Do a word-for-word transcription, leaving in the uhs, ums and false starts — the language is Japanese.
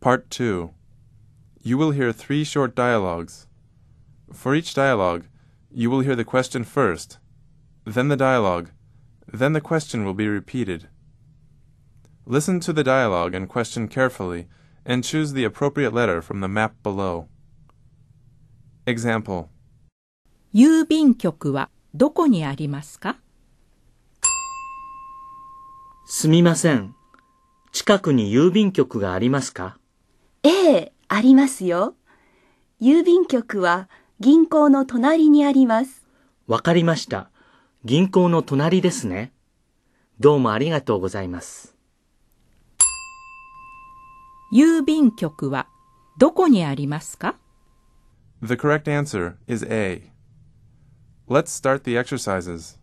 Part two. You will hear three short dialogues. For each dialogue, you will hear the question first, then the dialogue, then the question will be repeated. Listen to the dialogue and question carefully and choose the appropriate letter from the map below. Example. 郵便局はどこにありますか？ すみません。近くに郵便局がありますか？ ええ、ありますよ。郵便局は銀行の隣にあります。 わかりました。銀行の隣ですね。どうもありがとうございます。 郵便局はどこにありますか？ The correct answer is A. Let's start the exercises.